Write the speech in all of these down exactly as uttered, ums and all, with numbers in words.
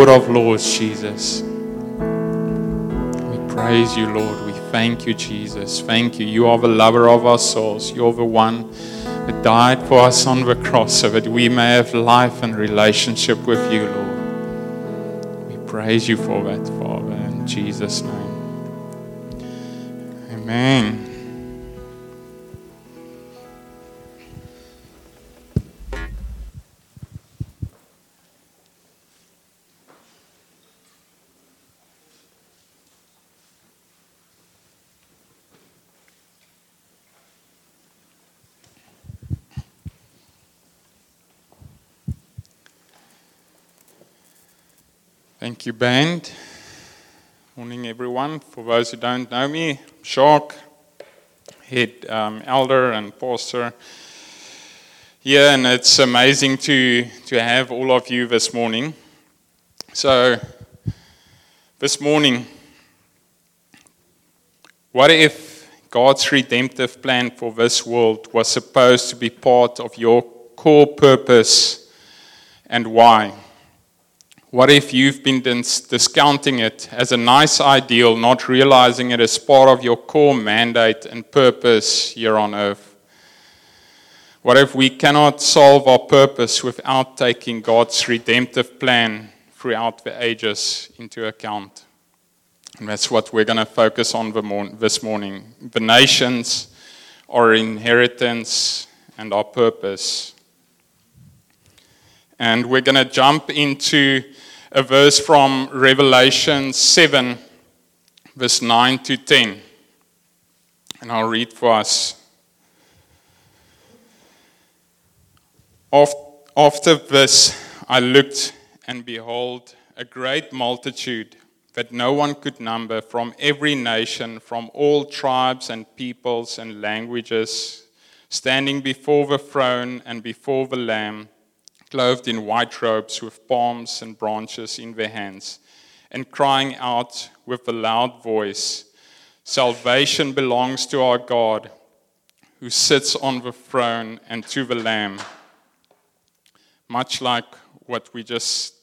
Lord of Lords, Jesus. We praise you, Lord. We thank you, Jesus. Thank you. You are the lover of our souls. You are the one that died for us on the cross so that we may have life and relationship with you, Lord. We praise you for that, Father, in Jesus' name. Amen. Thank you, band. Morning, everyone. For those who don't know me, I'm Shark, head um, elder and pastor here, and it's amazing to to have all of you this morning. So, this morning, what if God's redemptive plan for this world was supposed to be part of your core purpose, and why? What if you've been dis- discounting it as a nice ideal, not realizing it as part of your core mandate and purpose here on earth? What if we cannot solve our purpose without taking God's redemptive plan throughout the ages into account? And that's what we're going to focus on the mor- this morning. The nations, our inheritance, and our purpose. And we're going to jump into a verse from Revelation seven, verse nine to ten. And I'll read for us. After this, I looked, and behold, a great multitude that no one could number, from every nation, from all tribes and peoples and languages, standing before the throne and before the Lamb, clothed in white robes with palms and branches in their hands, and crying out with a loud voice, "Salvation belongs to our God, who sits on the throne, and to the Lamb." Much like what we just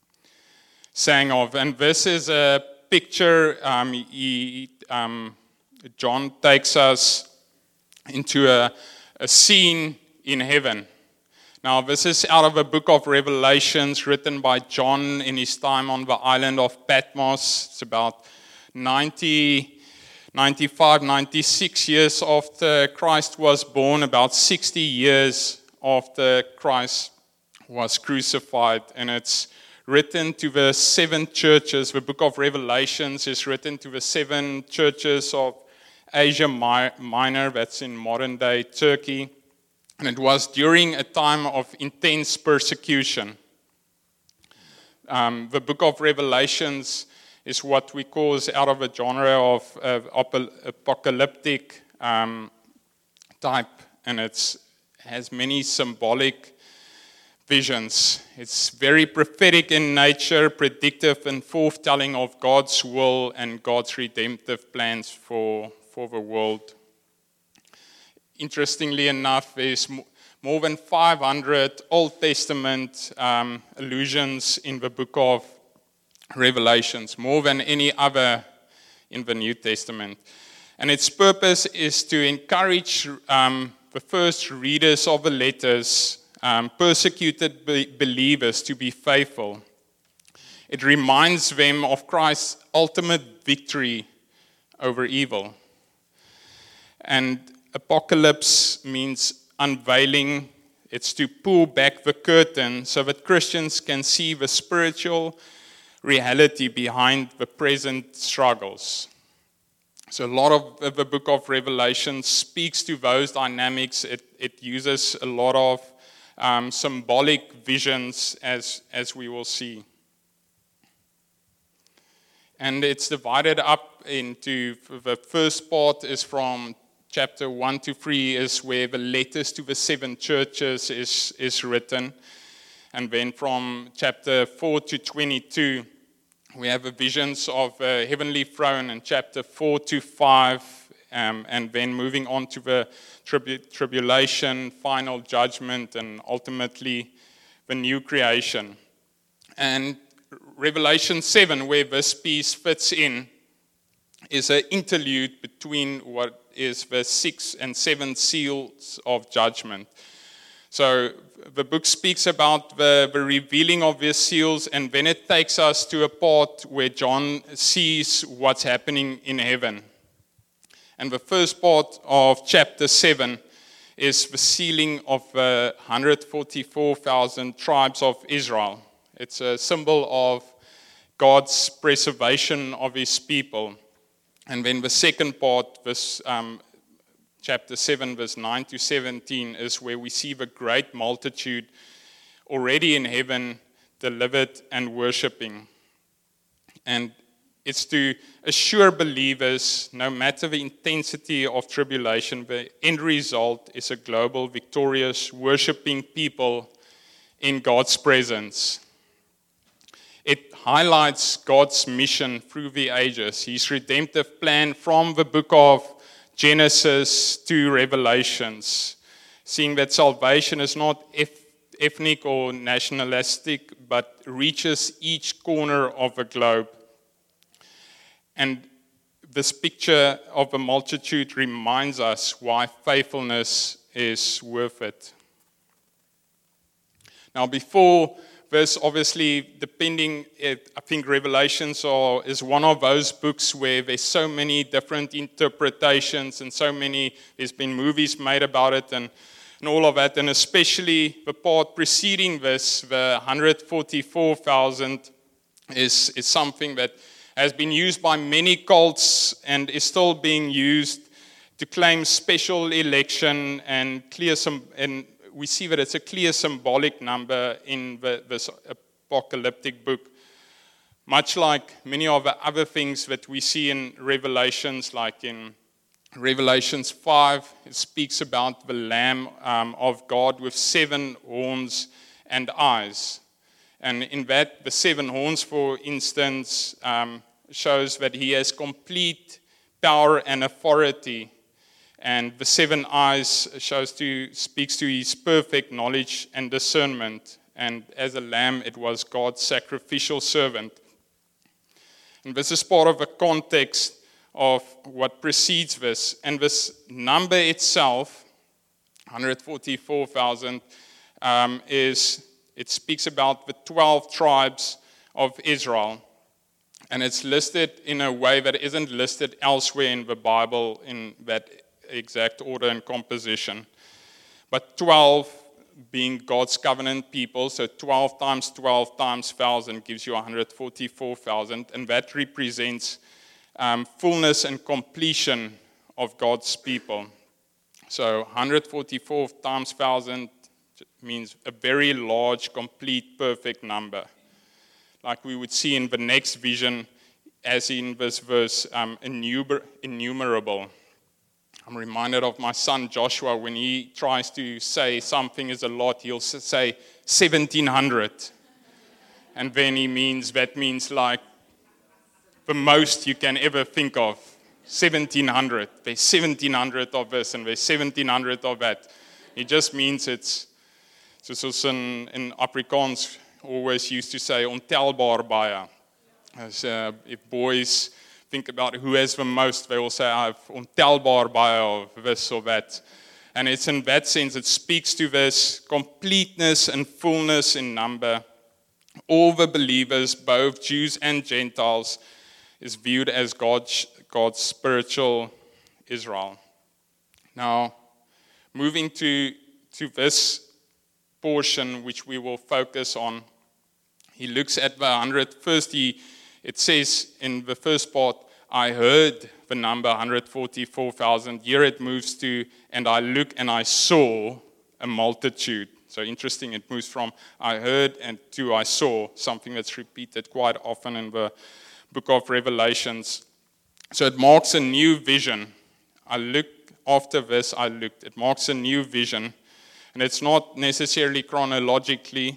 sang of. And this is a picture, um, he, um, John takes us into a, a scene in heaven. Now, this is out of a book of Revelations written by John in his time on the island of Patmos. It's about ninety, ninety-five, ninety-six years after Christ was born, about sixty years after Christ was crucified. And it's written to the seven churches. The book of Revelations is written to the seven churches of Asia Minor, that's in modern-day Turkey. And it was during a time of intense persecution. Um, the book of Revelations is what we call is out of a genre of uh, apocalyptic um, type, and it has many symbolic visions. It's very prophetic in nature, predictive and foretelling of God's will and God's redemptive plans for, for the world. Interestingly enough, there's more than five hundred Old Testament um, allusions in the book of Revelations, more than any other in the New Testament. And its purpose is to encourage um, the first readers of the letters, um, persecuted be- believers, to be faithful. It reminds them of Christ's ultimate victory over evil. And apocalypse means unveiling. It's to pull back the curtain so that Christians can see the spiritual reality behind the present struggles. So a lot of the book of Revelation speaks to those dynamics. It, it uses a lot of um, symbolic visions, as, as we will see. And it's divided up into, the first part is from chapter one to three is where the letters to the seven churches is, is written. And then from chapter four to twenty-two, we have the visions of the heavenly throne, and chapter four to five, um, and then moving on to the tribu- tribulation, final judgment, and ultimately the new creation. And Revelation seven, where this piece fits in, is an interlude between what is the six and seven seals of judgment. So the book speaks about the, the revealing of these seals, and then it takes us to a part where John sees what's happening in heaven. And the first part of chapter seven is the sealing of the one hundred forty-four thousand tribes of Israel. It's a symbol of God's preservation of his people. And then the second part, this um, chapter seven, verse nine to seventeen, is where we see the great multitude already in heaven, delivered and worshiping. And it's to assure believers, no matter the intensity of tribulation, the end result is a global, victorious, worshiping people in God's presence. It highlights God's mission through the ages, his redemptive plan from the book of Genesis to Revelations, seeing that salvation is not ethnic or nationalistic, but reaches each corner of the globe. And this picture of a multitude reminds us why faithfulness is worth it. Now, before this, obviously, depending, I think Revelations are, is one of those books where there's so many different interpretations and so many, there's been movies made about it and, and all of that. And especially the part preceding this, the one hundred forty-four thousand, is, is something that has been used by many cults and is still being used to claim special election and clear some, and we see that it's a clear symbolic number in the, this apocalyptic book. Much like many of the other things that we see in Revelations, like in Revelations five, it speaks about the Lamb um, of God with seven horns and eyes. And in that, the seven horns, for instance, um, shows that he has complete power and authority. And the seven eyes shows to speaks to his perfect knowledge and discernment. And as a lamb, it was God's sacrificial servant. And this is part of the context of what precedes this. And this number itself, one hundred forty-four thousand, um, is it speaks about the twelve tribes of Israel. And it's listed in a way that isn't listed elsewhere in the Bible in that exact order and composition. But twelve being God's covenant people, so twelve times twelve times one thousand gives you one hundred forty-four thousand, and that represents um, fullness and completion of God's people. So one hundred forty-four times one thousand means a very large, complete, perfect number. Like we would see in the next vision, as in this verse, um, innumer- innumerable. I'm reminded of my son Joshua when he tries to say something is a lot, he'll say seventeen hundred. And then he means, that means like the most you can ever think of, seventeen hundred. There's seventeen hundred of this and there's seventeen hundred of that. It just means it's, soos in, in Afrikaans always used to say, ontelbaar baie. As uh, if boys think about who has the most, they will say, I have ontelbaar baie of this or that. And it's in that sense, it speaks to this completeness and fullness in number. All the believers, both Jews and Gentiles, is viewed as God's, God's spiritual Israel. Now, moving to, to this portion which we will focus on, he looks at the one hundred. First, he, it says in the first part, I heard the number one hundred forty-four thousand. Here it moves to, and I looked and I saw a multitude. So interesting, it moves from I heard and to I saw, something that's repeated quite often in the book of Revelations. So it marks a new vision. I looked, after this I looked. It marks a new vision. And it's not necessarily chronologically,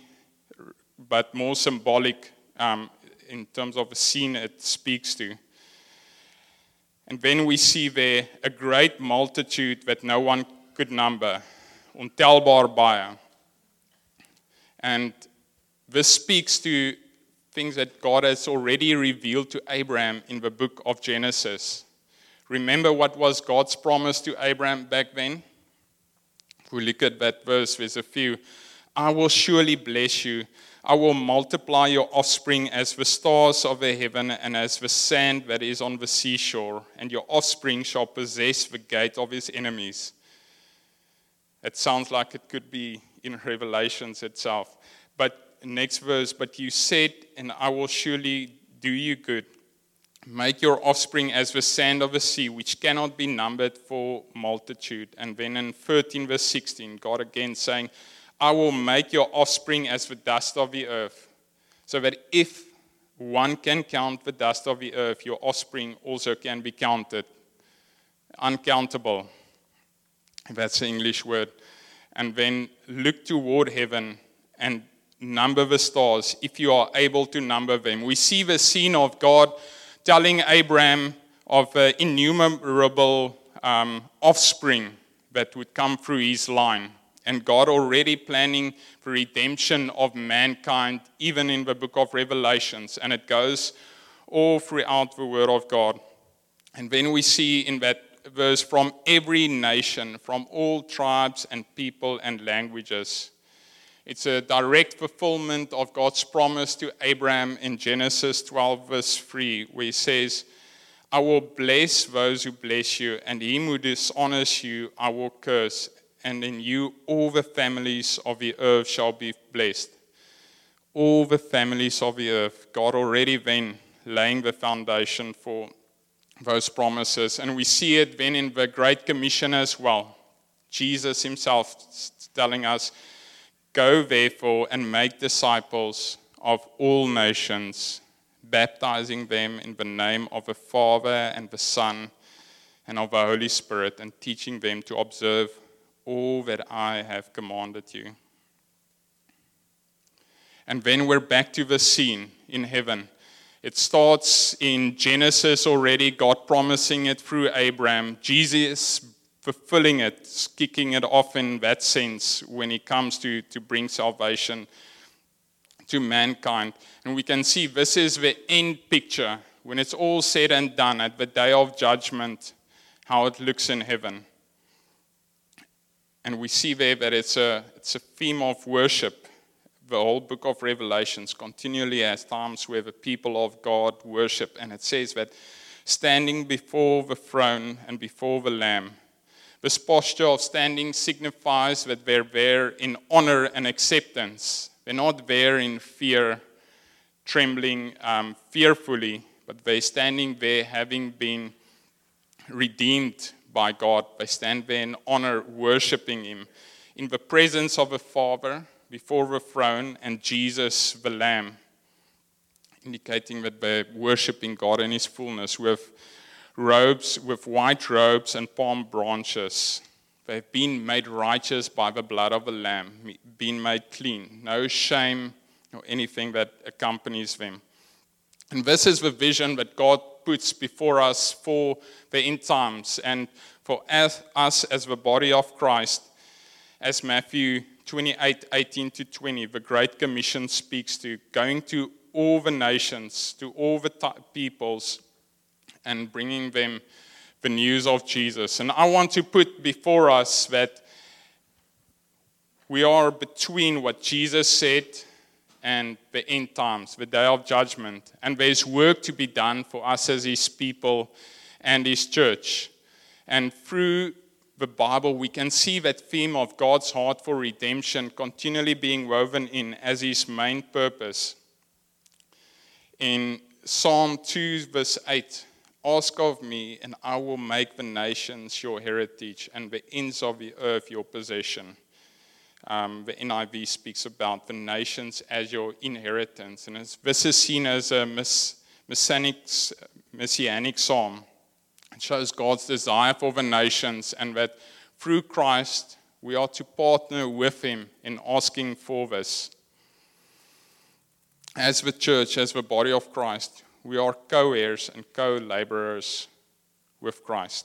but more symbolic um, in terms of the scene it speaks to. And then we see there a great multitude that no one could number, ontelbaar baie. And this speaks to things that God has already revealed to Abraham in the book of Genesis. Remember what was God's promise to Abraham back then? If we look at that verse, there's a few. I will surely bless you. I will multiply your offspring as the stars of the heaven and as the sand that is on the seashore, and your offspring shall possess the gate of his enemies. It sounds like it could be in Revelations itself. But next verse, but you said, and I will surely do you good. Make your offspring as the sand of the sea, which cannot be numbered for multitude. And then in thirteen verse sixteen, God again saying, I will make your offspring as the dust of the earth, so that if one can count the dust of the earth, your offspring also can be counted. Uncountable. That's the English word. And then look toward heaven and number the stars, if you are able to number them. We see the scene of God telling Abraham of uh, innumerable um, offspring that would come through his line. And God already planning the redemption of mankind, even in the book of Revelations. And it goes all throughout the Word of God. And then we see in that verse, from every nation, from all tribes and people and languages. It's a direct fulfillment of God's promise to Abraham in Genesis twelve, verse three, where he says, I will bless those who bless you, and him who dishonors you I will curse, and in you all the families of the earth shall be blessed. All the families of the earth. God already then laying the foundation for those promises. And we see it then in the Great Commission as well. Jesus himself telling us, go therefore and make disciples of all nations, baptizing them in the name of the Father and the Son and of the Holy Spirit, and teaching them to observe all that I have commanded you. And then we're back to the scene in heaven. It starts in Genesis already, God promising it through Abraham. Jesus fulfilling it, kicking it off in that sense when he comes to, to bring salvation to mankind. And we can see this is the end picture, when it's all said and done at the day of judgment, how it looks in heaven. And we see there that it's a, it's a theme of worship. The whole book of Revelations continually has times where the people of God worship. And it says that standing before the throne and before the Lamb, this posture of standing signifies that they're there in honor and acceptance. They're not there in fear, trembling um, fearfully, but they're standing there having been redeemed by God. They stand there in honor, worshiping him in the presence of the Father, before the throne, and Jesus the Lamb, indicating that they're worshiping God in his fullness with robes, with white robes and palm branches. They've been made righteous by the blood of the Lamb, been made clean. No shame or anything that accompanies them. And this is the vision that God puts before us for the end times and for us as the body of Christ. As Matthew twenty-eight, eighteen to twenty, the Great Commission speaks to, going to all the nations, to all the t- peoples, and bringing them the news of Jesus. And I want to put before us that we are between what Jesus said and the end times, the day of judgment. And there's work to be done for us as his people and his church. And through the Bible, we can see that theme of God's heart for redemption continually being woven in as his main purpose. In Psalm two, verse eight, ask of me, and I will make the nations your heritage, and the ends of the earth your possession. Um, the N I V speaks about the nations as your inheritance. And this is seen as a mess, messianic, messianic psalm. It shows God's desire for the nations, and that through Christ we are to partner with him in asking for this. As the church, as the body of Christ, we are co-heirs and co-laborers with Christ.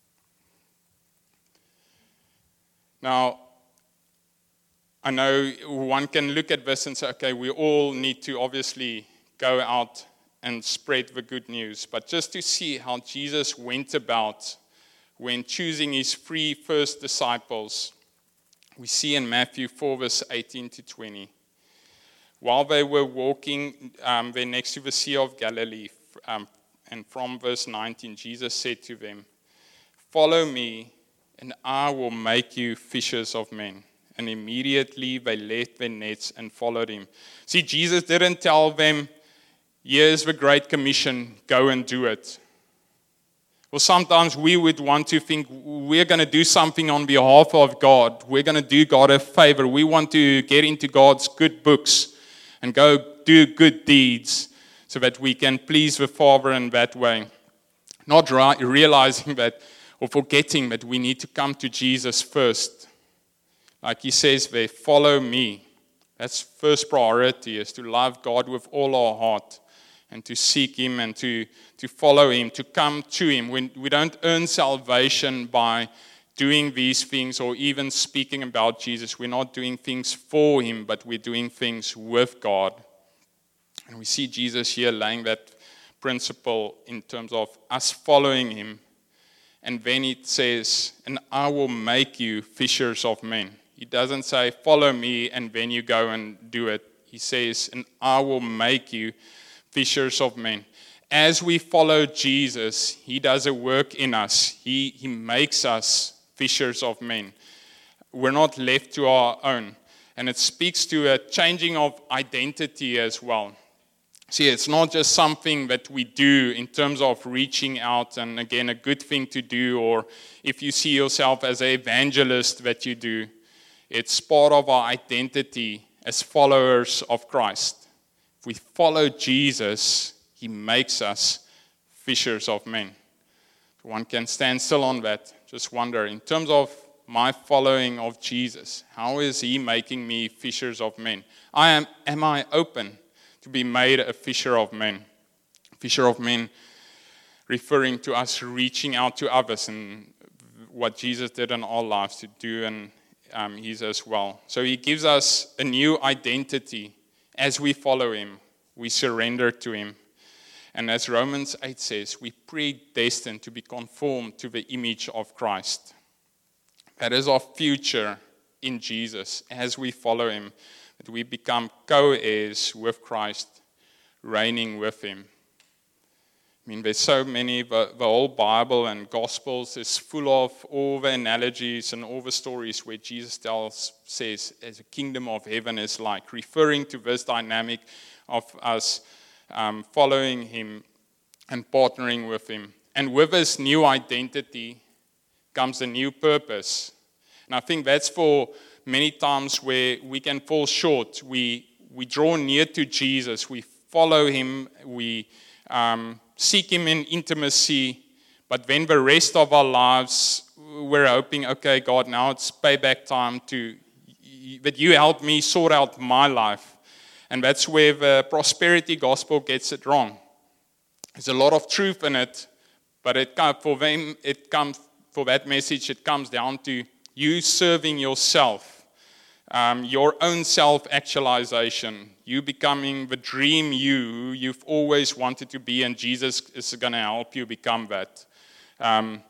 Now, I know one can look at this and say, okay, we all need to obviously go out and spread the good news, but just to see how Jesus went about when choosing his three first disciples. We see in Matthew four, verse eighteen to twenty. While they were walking um, there next to the Sea of Galilee, um, and from verse nineteen, Jesus said to them, "Follow me, and I will make you fishers of men." And immediately they left their nets and followed him. See, Jesus didn't tell them, "Here's the Great Commission, go and do it." Well, sometimes we would want to think we're going to do something on behalf of God. We're going to do God a favor. We want to get into God's good books and go do good deeds so that we can please the Father in that way. Not right, realizing that or forgetting that we need to come to Jesus first. Like he says there, follow me. That's first priority, is to love God with all our heart and to seek him and to, to follow him, to come to him. We, we don't earn salvation by doing these things or even speaking about Jesus. We're not doing things for him, but we're doing things with God. And we see Jesus here laying that principle in terms of us following him. And then it says, "And I will make you fishers of men." He doesn't say, "Follow me," and then you go and do it. He says, "And I will make you fishers of men." As we follow Jesus, he does a work in us. He, he makes us fishers of men. We're not left to our own. And it speaks to a changing of identity as well. See, it's not just something that we do in terms of reaching out, and again, a good thing to do, or if you see yourself as an evangelist that you do. It's part of our identity as followers of Christ. If we follow Jesus, he makes us fishers of men. One can stand still on that. Just wonder, in terms of my following of Jesus, how is he making me fishers of men? I am. Am I open to be made a fisher of men? Fisher of men, referring to us reaching out to others, and what Jesus did in our lives to do in um, his as well. So he gives us a new identity. As we follow him, we surrender to him. And as Romans eight says, we predestined to be conformed to the image of Christ. That is our future in Jesus as we follow him, that we become co-heirs with Christ, reigning with him. I mean, there's so many, the, the whole Bible and Gospels is full of all the analogies and all the stories where Jesus tells, says, as a kingdom of heaven is like, referring to this dynamic of us um, following him and partnering with him. And with this new identity comes a new purpose. And I think that's for many times where we can fall short. We, we draw near to Jesus, we follow him, we um, seek him in intimacy, but then the rest of our lives, we're hoping, okay, God, now it's payback time to, that you help me sort out my life. And that's where the prosperity gospel gets it wrong. There's a lot of truth in it, but it for them, it comes, for that message, it comes down to you serving yourself, um, your own self-actualization, you becoming the dream you you've always wanted to be, and Jesus is going to help you become that. Um,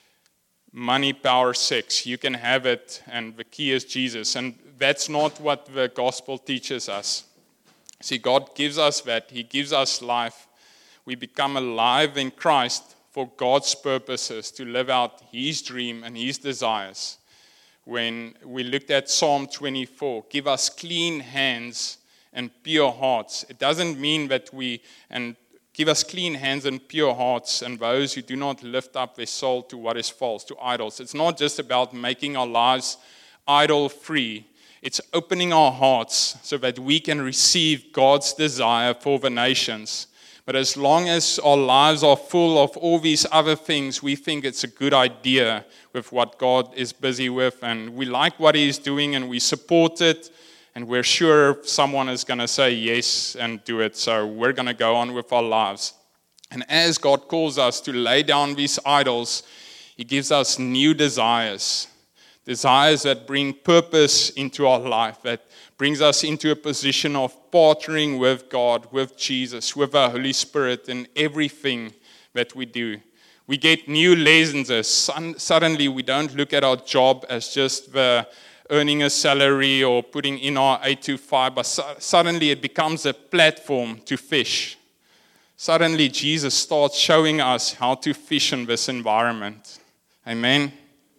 money, power, sex, you can have it, and the key is Jesus. And that's not what the gospel teaches us. See, God gives us that. He gives us life. We become alive in Christ for God's purposes, to live out his dream and his desires. When we looked at Psalm twenty-four, give us clean hands and pure hearts. It doesn't mean that we, and give us clean hands and pure hearts, and those who do not lift up their soul to what is false, to idols. It's not just about making our lives idol-free. It's opening our hearts so that we can receive God's desire for the nations. But as long as our lives are full of all these other things, we think it's a good idea with what God is busy with, and we like what he's doing, and we support it, and we're sure someone is going to say yes and do it, so we're going to go on with our lives. And as God calls us to lay down these idols, he gives us new desires, desires that bring purpose into our life, that brings us into a position of partnering with God, with Jesus, with the Holy Spirit in everything that we do. We get new lessons. Suddenly we don't look at our job as just the earning a salary or putting in our eight to five, but su- suddenly it becomes a platform to fish. Suddenly Jesus starts showing us how to fish in this environment. Amen.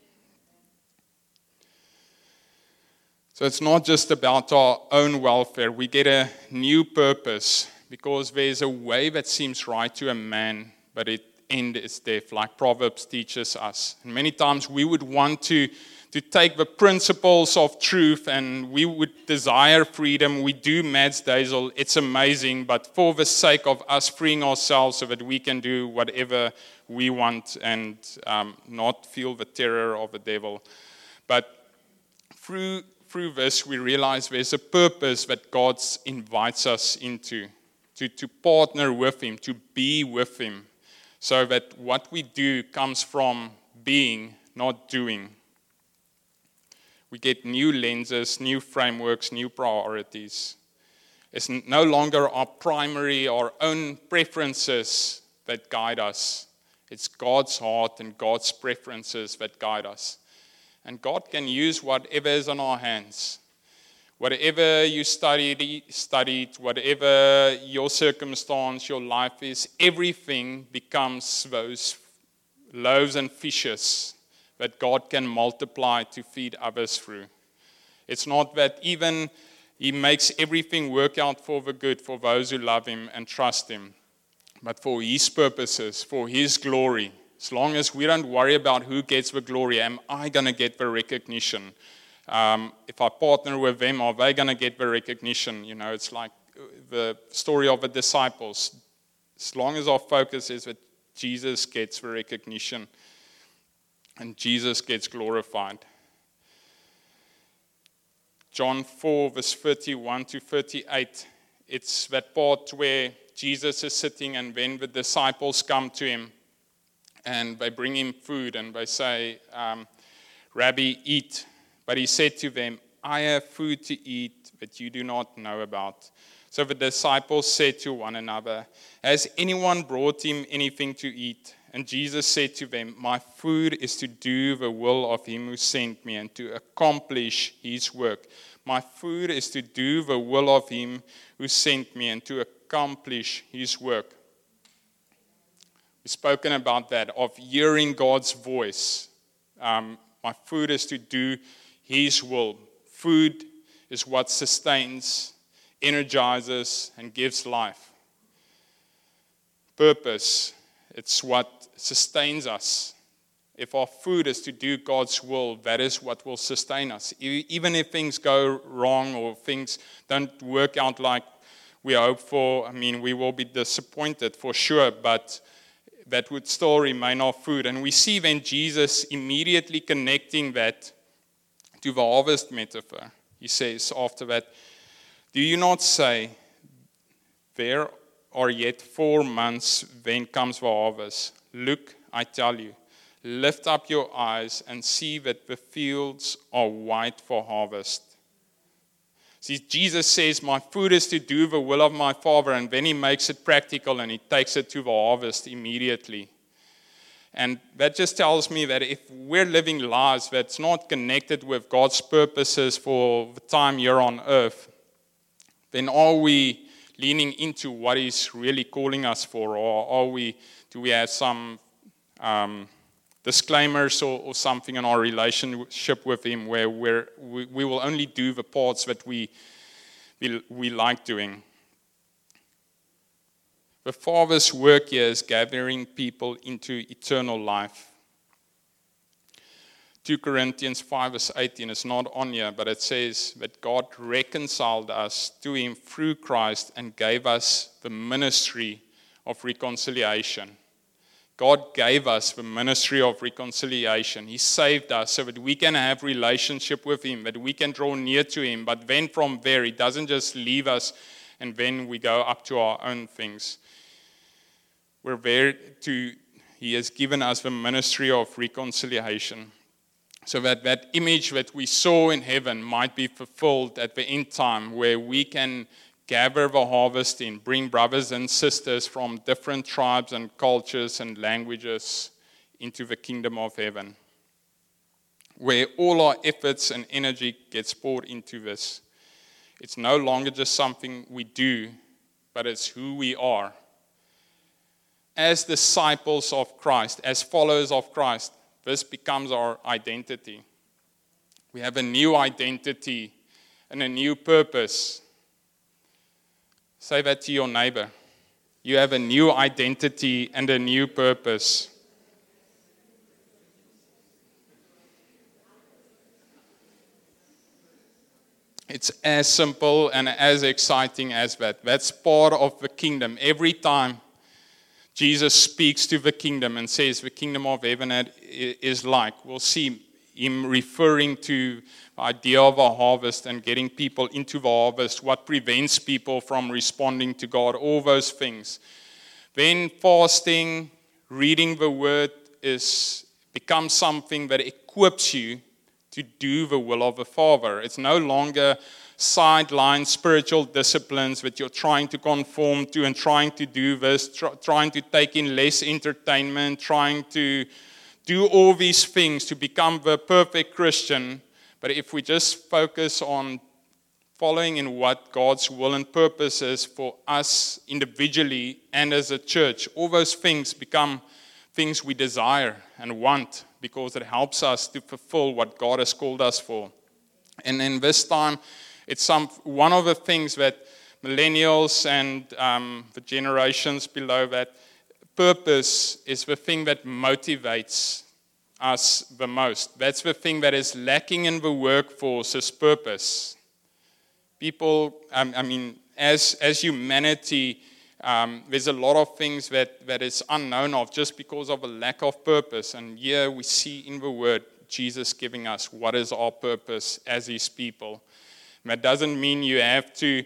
So it's not just about our own welfare. We get a new purpose because there's a way that seems right to a man, but it end is death, like Proverbs teaches us. And many times we would want to, to take the principles of truth and we would desire freedom. We do Mads Dazel. It's amazing, but for the sake of us freeing ourselves so that we can do whatever we want and um, not feel the terror of the devil. But through through this, we realize there's a purpose that God invites us into, to, to partner with Him, to be with Him, so that what we do comes from being, not doing. We get new lenses, new frameworks, new priorities. It's no longer our primary, our own preferences that guide us. It's God's heart and God's preferences that guide us. And God can use whatever is on our hands. Whatever you studied, studied, whatever your circumstance, your life is, everything becomes those loaves and fishes that God can multiply to feed others through. It's not that even He makes everything work out for the good for those who love Him and trust Him, but for His purposes, for His glory. As long as we don't worry about who gets the glory, am I going to get the recognition? Um, if I partner with them, are they going to get the recognition? You know, it's like the story of the disciples. As long as our focus is that Jesus gets the recognition and Jesus gets glorified. John four, verse thirty-one to thirty-eight, it's that part where Jesus is sitting and then the disciples come to Him. And they bring Him food and they say, um, Rabbi, eat. But He said to them, I have food to eat that you do not know about. So the disciples said to one another, has anyone brought Him anything to eat? And Jesus said to them, my food is to do the will of Him who sent me and to accomplish His work. My food is to do the will of Him who sent me and to accomplish His work. We've spoken about that, of hearing God's voice. Um, my food is to do His will. Food is what sustains, energizes, and gives life. Purpose, it's what sustains us. If our food is to do God's will, that is what will sustain us. Even if things go wrong or things don't work out like we hope for, I mean, we will be disappointed for sure, but that would still remain our food. And we see then Jesus immediately connecting that to the harvest metaphor. He says after that, do you not say, there are yet four months, then comes the harvest? Look, I tell you, lift up your eyes and see that the fields are white for harvest. See, Jesus says, my food is to do the will of my Father, and then He makes it practical and He takes it to the harvest immediately. And that just tells me that if we're living lives that's not connected with God's purposes for the time here on earth, then are we leaning into what He's really calling us for, or are we, do we have some um, disclaimers or, or something in our relationship with Him where we're, we, we will only do the parts that we, we, we like doing. The Father's work here is gathering people into eternal life. Second Corinthians five verse eighteen is not on here, but it says that God reconciled us to Him through Christ and gave us the ministry of reconciliation. God gave us the ministry of reconciliation. He saved us so that we can have relationship with Him, that we can draw near to Him. But then from there, He doesn't just leave us and then we go up to our own things. We're there to, He has given us the ministry of reconciliation. So that that image that we saw in heaven might be fulfilled at the end time, where we can gather the harvest in, bring brothers and sisters from different tribes and cultures and languages into the kingdom of heaven, where all our efforts and energy gets poured into this. It's no longer just something we do, but it's who we are. As disciples of Christ, as followers of Christ, this becomes our identity. We have a new identity and a new purpose. Say that to your neighbor. You have a new identity and a new purpose. It's as simple and as exciting as that. That's part of the kingdom. Every time Jesus speaks to the kingdom and says the kingdom of heaven is like, we'll see him referring to the idea of a harvest and getting people into the harvest, what prevents people from responding to God, all those things. Then fasting, reading the word is becomes something that equips you to do the will of the Father. It's no longer sideline spiritual disciplines that you're trying to conform to and trying to do this, tr- trying to take in less entertainment, trying to do all these things to become the perfect Christian. But if we just focus on following in what God's will and purpose is for us individually and as a church, all those things become things we desire and want, because it helps us to fulfill what God has called us for. And in this time, it's some one of the things that millennials and um, the generations below that, purpose is the thing that motivates us the most. That's the thing that is lacking in the workforce, is purpose. People, um, I mean, as as humanity, Um, there's a lot of things that, that is unknown of just because of a lack of purpose. And here we see in the Word Jesus giving us what is our purpose as His people. And that doesn't mean you have to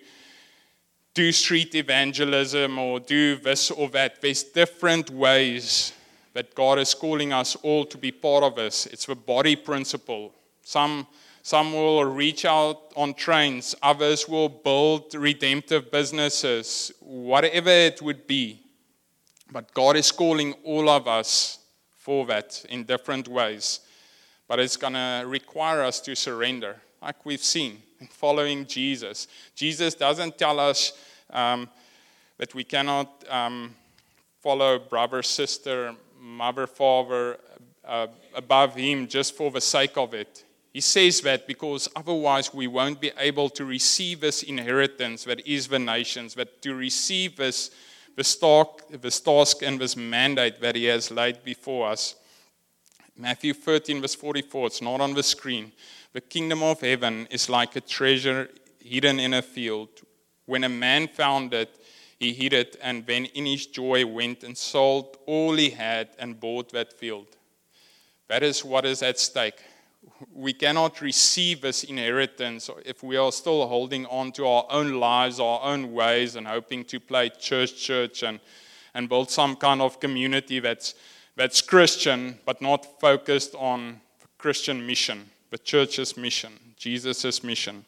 do street evangelism or do this or that. There's different ways that God is calling us all to be part of this. It's the body principle. Some Some will reach out on trains. Others will build redemptive businesses, whatever it would be. But God is calling all of us for that in different ways. But it's going to require us to surrender, like we've seen in following Jesus. Jesus doesn't tell us um, that we cannot um, follow brother, sister, mother, father uh, above Him just for the sake of it. He says that because otherwise we won't be able to receive this inheritance that is the nations, that to receive this, this, task, this task and this mandate that He has laid before us. Matthew thirteen verse forty-four, it's not on the screen. The kingdom of heaven is like a treasure hidden in a field. When a man found it, he hid it, and then in his joy went and sold all he had and bought that field. That is what is at stake. We cannot receive this inheritance if we are still holding on to our own lives, our own ways, and hoping to play church, church, and, and build some kind of community that's that's Christian, but not focused on the Christian mission, the church's mission, Jesus' mission.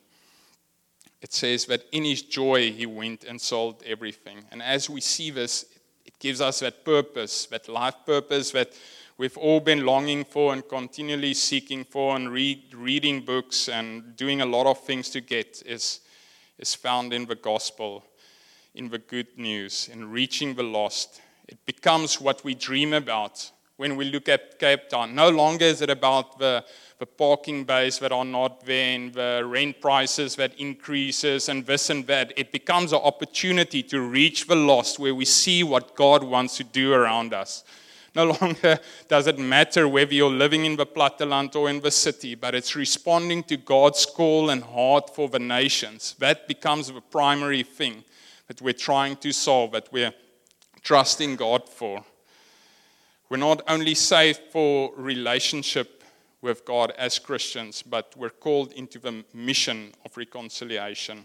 It says that in His joy He went and sold everything. And as we see this, it gives us that purpose, that life purpose that we've all been longing for and continually seeking for, and read, reading books and doing a lot of things to get is, is found in the gospel, in the good news, in reaching the lost. It becomes what we dream about when we look at Cape Town. No longer is it about the, the parking bays that are not there and the rent prices that increases and this and that. It becomes an opportunity to reach the lost where we see what God wants to do around us. No longer does it matter whether you're living in the platteland or in the city, but it's responding to God's call and heart for the nations. That becomes the primary thing that we're trying to solve, that we're trusting God for. We're not only saved for relationship with God as Christians, but we're called into the mission of reconciliation.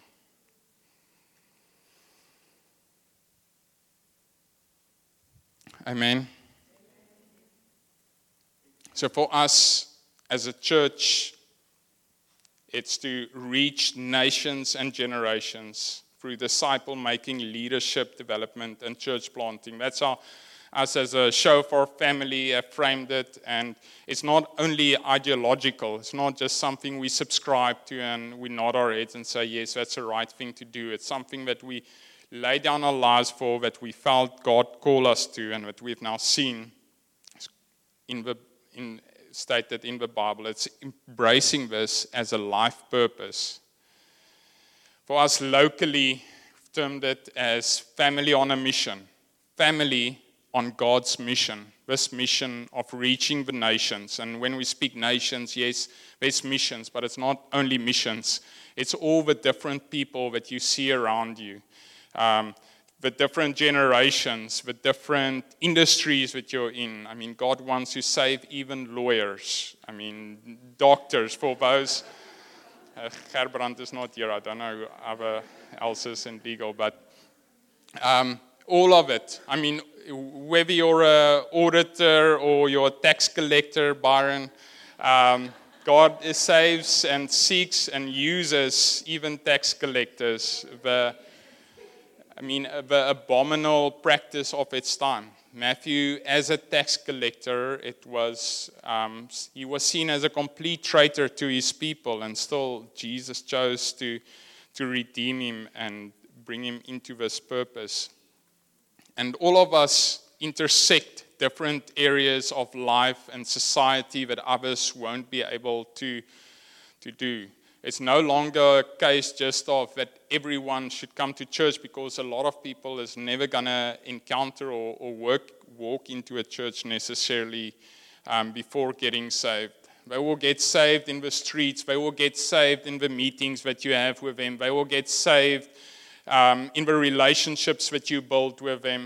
Amen. So for us as a church, it's to reach nations and generations through disciple-making, leadership development, and church planting. That's how us as a show for family have framed it, and it's not only ideological. It's not just something we subscribe to and we nod our heads and say, yes, that's the right thing to do. It's something that we lay down our lives for, that we felt God call us to, and that we've now seen in the in stated in the Bible. It's embracing this as a life purpose. For us locally, we've termed it as family on a mission. Family on God's mission, this mission of reaching the nations. And when we speak nations, yes, there's missions, but it's not only missions. It's all the different people that you see around you, um, the different generations, the different industries that you're in. I mean, God wants to save even lawyers. I mean, doctors, for those. Uh, Gerbrand is not here. I don't know who other else is in legal, but um, all of it. I mean, whether you're an auditor or you're a tax collector, Byron, um, God saves and seeks and uses even tax collectors. The, I mean, the abominable practice of its time. Matthew, as a tax collector, it was um, he was seen as a complete traitor to his people, and still Jesus chose to to redeem him and bring him into this purpose. And all of us intersect different areas of life and society that others won't be able to, to do. It's no longer a case just of that everyone should come to church, because a lot of people is never going to encounter or, or work, walk into a church necessarily um, before getting saved. They will get saved in the streets. They will get saved in the meetings that you have with them. They will get saved Um, in the relationships that you build with them,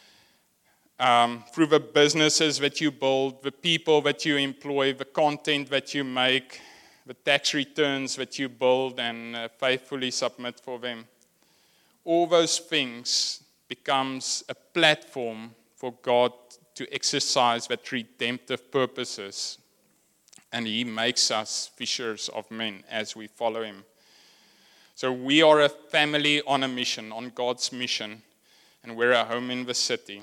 um, through the businesses that you build, the people that you employ, the content that you make, the tax returns that you build and uh, faithfully submit for them. All those things becomes a platform for God to exercise that redemptive purposes, and He makes us fishers of men as we follow Him. So we are a family on a mission, on God's mission, and we're a home in the city.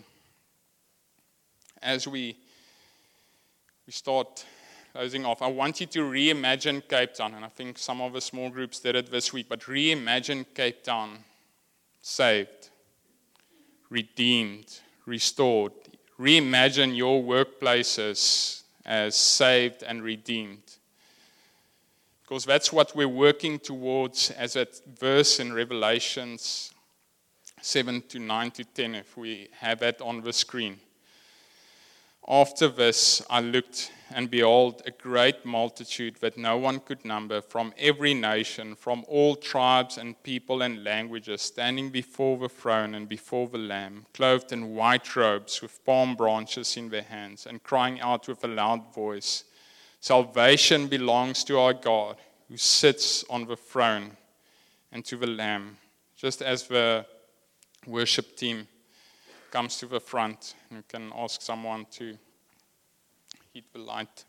As we, we start closing off, I want you to reimagine Cape Town, and I think some of the small groups did it this week, but reimagine Cape Town saved, redeemed, restored. Reimagine your workplaces as saved and redeemed. Because that's what we're working towards, as that verse in Revelations seven to nine to ten, if we have that on the screen. After this, I looked, and behold, a great multitude that no one could number, from every nation, from all tribes and people and languages, standing before the throne and before the Lamb, clothed in white robes with palm branches in their hands, and crying out with a loud voice, "Salvation belongs to our God, who sits on the throne, and to the Lamb." Just as the worship team comes to the front, you can ask someone to heat the light.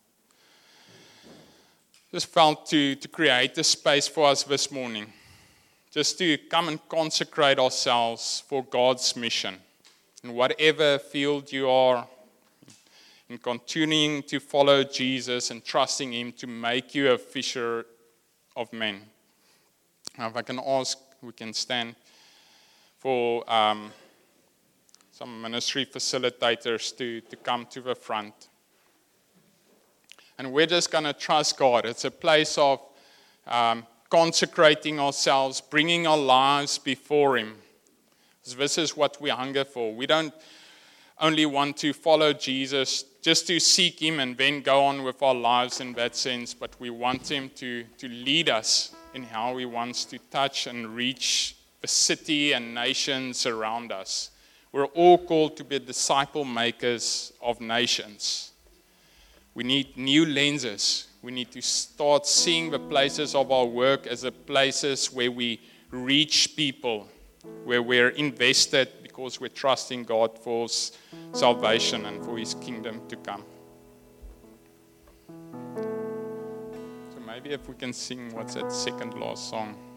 Just felt to, to create a space for us this morning, just to come and consecrate ourselves for God's mission. In whatever field you are, in continuing to follow Jesus and trusting Him to make you a fisher of men. Now, if I can ask, we can stand for um, some ministry facilitators to, to come to the front. And we're just going to trust God. It's a place of um, consecrating ourselves, bringing our lives before Him. This is what we hunger for. We don't only want to follow Jesus just to seek Him and then go on with our lives in that sense, but we want Him to, to lead us in how He wants to touch and reach the city and nations around us. We're all called to be disciple makers of nations. We need new lenses. We need to start seeing the places of our work as the places where we reach people, where we're invested because we're trusting God for salvation and for His kingdom to come. maybe if we can sing what's that second last song.